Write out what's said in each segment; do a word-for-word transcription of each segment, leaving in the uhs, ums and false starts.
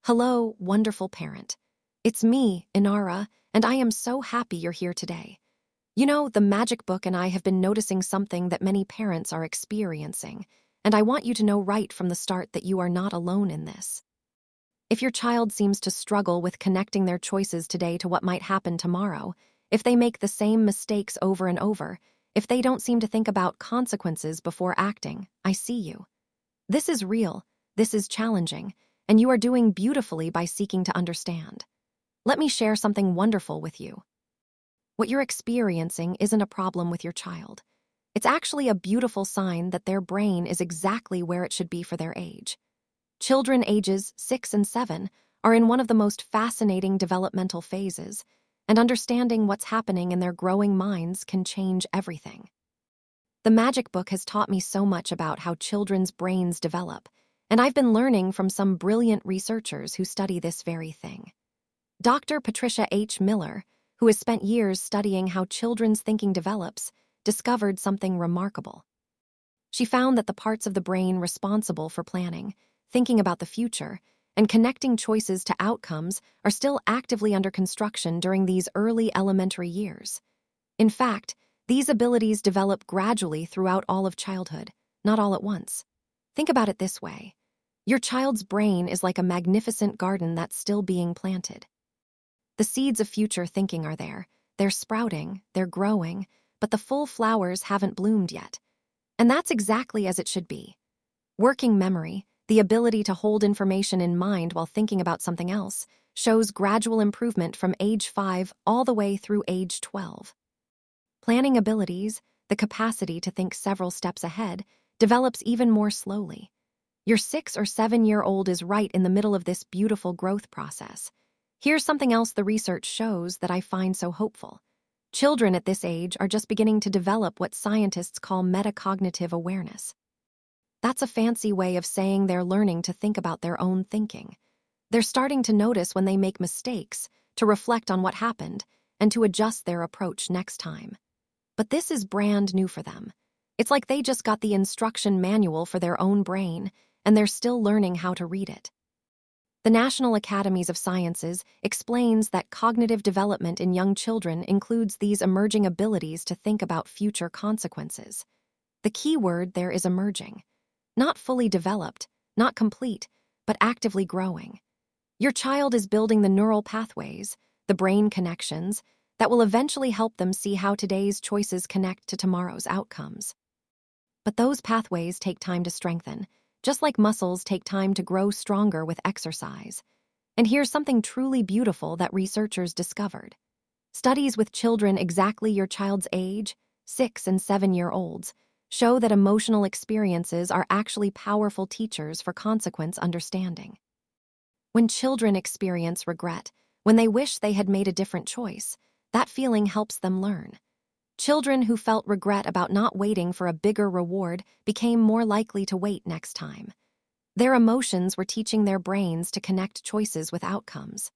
Hello, wonderful parent. It's me, Inara, and I am so happy you're here today. You know, the Magic Book and I have been noticing something that many parents are experiencing, and I want you to know right from the start that you are not alone in this. If your child seems to struggle with connecting their choices today to what might happen tomorrow, if they make the same mistakes over and over, if they don't seem to think about consequences before acting, I see you. This is real, this is challenging, and you are doing beautifully by seeking to understand. Let me share something wonderful with you. What you're experiencing isn't a problem with your child. It's actually a beautiful sign that their brain is exactly where it should be for their age. Children ages six and seven are in one of the most fascinating developmental phases, and understanding what's happening in their growing minds can change everything. The Magic Book has taught me so much about how children's brains develop, and I've been learning from some brilliant researchers who study this very thing. Doctor Patricia H. Miller, who has spent years studying how children's thinking develops, discovered something remarkable. She found that the parts of the brain responsible for planning, thinking about the future, and connecting choices to outcomes are still actively under construction during these early elementary years. In fact, these abilities develop gradually throughout all of childhood, not all at once. Think about it this way. Your child's brain is like a magnificent garden that's still being planted. The seeds of future thinking are there. They're sprouting, they're growing, but the full flowers haven't bloomed yet. And that's exactly as it should be. Working memory, the ability to hold information in mind while thinking about something else, shows gradual improvement from age five all the way through age twelve. Planning abilities, the capacity to think several steps ahead, develops even more slowly. Your six or seven-year-old is right in the middle of this beautiful growth process. Here's something else the research shows that I find so hopeful. Children at this age are just beginning to develop what scientists call metacognitive awareness. That's a fancy way of saying they're learning to think about their own thinking. They're starting to notice when they make mistakes, to reflect on what happened, and to adjust their approach next time. But this is brand new for them. It's like they just got the instruction manual for their own brain, and they're still learning how to read it. The National Academies of Sciences explains that cognitive development in young children includes these emerging abilities to think about future consequences. The key word there is emerging. Not fully developed, not complete, but actively growing. Your child is building the neural pathways, the brain connections, that will eventually help them see how today's choices connect to tomorrow's outcomes. But those pathways take time to strengthen, just like muscles take time to grow stronger with exercise. And here's something truly beautiful that researchers discovered. Studies with children exactly your child's age, six and seven-year-olds, show that emotional experiences are actually powerful teachers for consequence understanding. When children experience regret, when they wish they had made a different choice, that feeling helps them learn. Children who felt regret about not waiting for a bigger reward became more likely to wait next time. Their emotions were teaching their brains to connect choices with outcomes.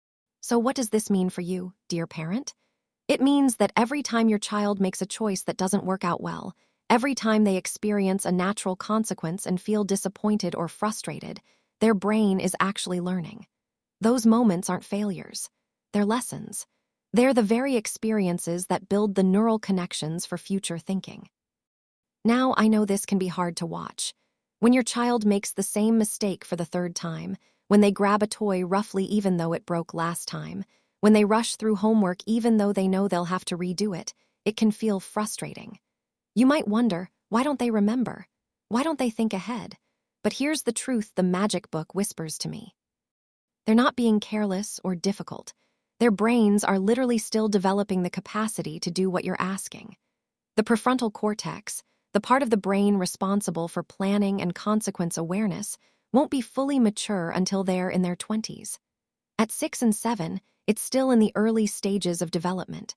So what does this mean for you, dear parent? It means that every time your child makes a choice that doesn't work out well, every time they experience a natural consequence and feel disappointed or frustrated, their brain is actually learning. Those moments aren't failures. They're lessons. They're the very experiences that build the neural connections for future thinking. Now, I know this can be hard to watch. When your child makes the same mistake for the third time, when they grab a toy roughly even though it broke last time, when they rush through homework even though they know they'll have to redo it, it can feel frustrating. You might wonder, why don't they remember? Why don't they think ahead? But here's the truth the Magic Book whispers to me. They're not being careless or difficult. Their brains are literally still developing the capacity to do what you're asking. The prefrontal cortex, the part of the brain responsible for planning and consequence awareness, won't be fully mature until they're in their twenties. At six and seven, it's still in the early stages of development.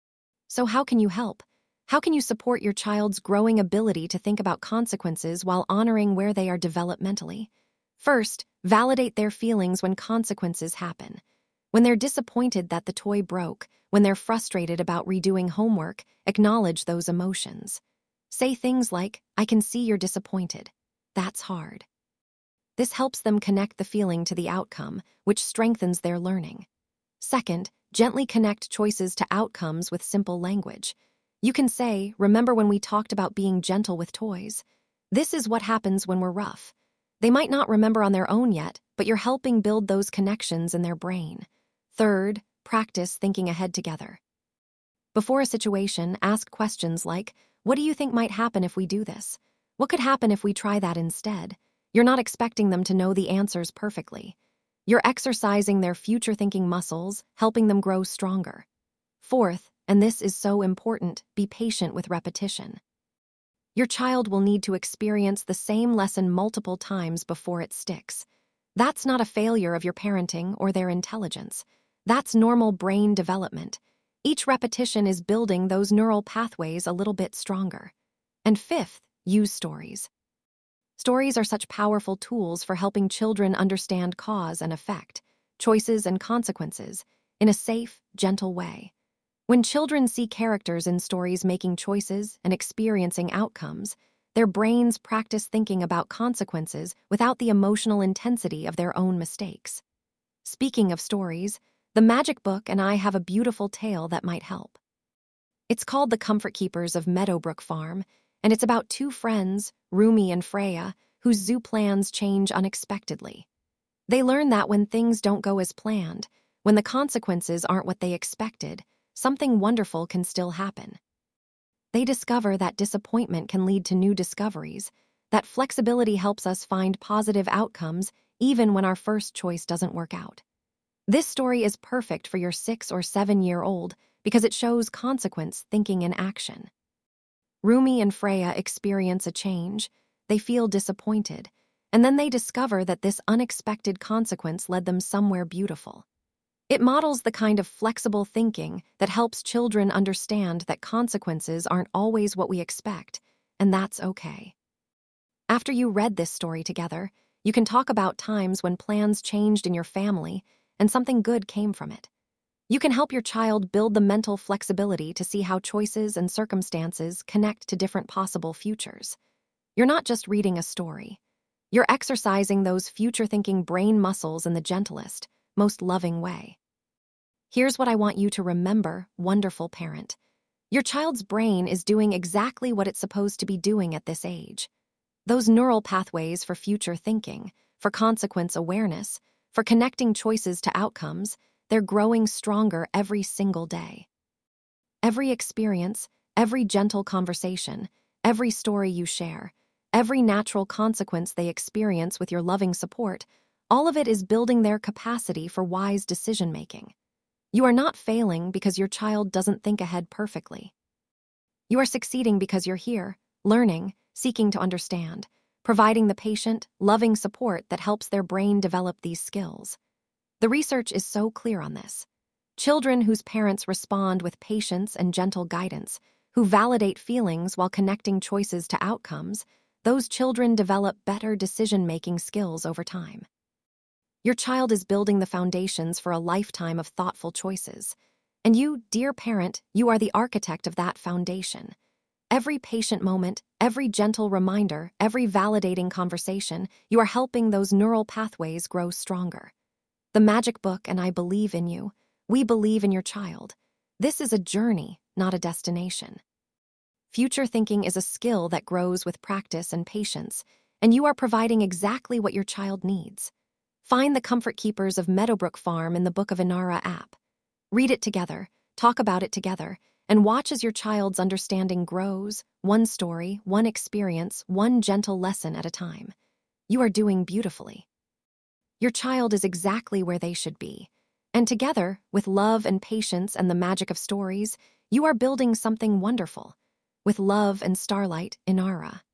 So how can you help? How can you support your child's growing ability to think about consequences while honoring where they are developmentally? First, validate their feelings when consequences happen. When they're disappointed that the toy broke, when they're frustrated about redoing homework, acknowledge those emotions. Say things like, "I can see you're disappointed. That's hard." This helps them connect the feeling to the outcome, which strengthens their learning. Second, gently connect choices to outcomes with simple language. You can say, "Remember when we talked about being gentle with toys? This is what happens when we're rough." They might not remember on their own yet, but you're helping build those connections in their brain. Third, practice thinking ahead together. Before a situation, ask questions like, "What do you think might happen if we do this? What could happen if we try that instead?" You're not expecting them to know the answers perfectly. You're exercising their future-thinking muscles, helping them grow stronger. Fourth, and this is so important, be patient with repetition. Your child will need to experience the same lesson multiple times before it sticks. That's not a failure of your parenting or their intelligence. That's normal brain development. Each repetition is building those neural pathways a little bit stronger. And fifth, use stories. Stories are such powerful tools for helping children understand cause and effect, choices and consequences, in a safe, gentle way. When children see characters in stories making choices and experiencing outcomes, their brains practice thinking about consequences without the emotional intensity of their own mistakes. Speaking of stories, the Magic Book and I have a beautiful tale that might help. It's called The Comfort Keepers of Meadowbrook Farm, and it's about two friends, Rumi and Freya, whose zoo plans change unexpectedly. They learn that when things don't go as planned, when the consequences aren't what they expected, something wonderful can still happen. They discover that disappointment can lead to new discoveries, that flexibility helps us find positive outcomes even when our first choice doesn't work out. This story is perfect for your six or seven-year-old because it shows consequence thinking in action. Rumi and Freya experience a change, they feel disappointed, and then they discover that this unexpected consequence led them somewhere beautiful. It models the kind of flexible thinking that helps children understand that consequences aren't always what we expect, and that's okay. After you read this story together, you can talk about times when plans changed in your family and something good came from it. You can help your child build the mental flexibility to see how choices and circumstances connect to different possible futures. You're not just reading a story. You're exercising those future-thinking brain muscles in the gentlest, most loving way. Here's what I want you to remember, wonderful parent. Your child's brain is doing exactly what it's supposed to be doing at this age. Those neural pathways for future thinking, for consequence awareness, for connecting choices to outcomes, they're growing stronger every single day. Every experience, every gentle conversation, every story you share, every natural consequence they experience with your loving support, all of it is building their capacity for wise decision-making. You are not failing because your child doesn't think ahead perfectly. You are succeeding because you're here, learning, seeking to understand, providing the patient, loving support that helps their brain develop these skills. The research is so clear on this. Children whose parents respond with patience and gentle guidance, who validate feelings while connecting choices to outcomes, those children develop better decision-making skills over time. Your child is building the foundations for a lifetime of thoughtful choices. And you, dear parent, you are the architect of that foundation. Every patient moment, every gentle reminder, every validating conversation, you are helping those neural pathways grow stronger. The Magic Book and I believe in you. We believe in your child. This is a journey, not a destination. Future thinking is a skill that grows with practice and patience, and you are providing exactly what your child needs. Find the Comfort Keepers of Meadowbrook Farm in the Book of Inara app. Read it together, talk about it together, and watch as your child's understanding grows, one story, one experience, one gentle lesson at a time. You are doing beautifully. Your child is exactly where they should be. And together, with love and patience and the magic of stories, you are building something wonderful. With love and starlight, Inara.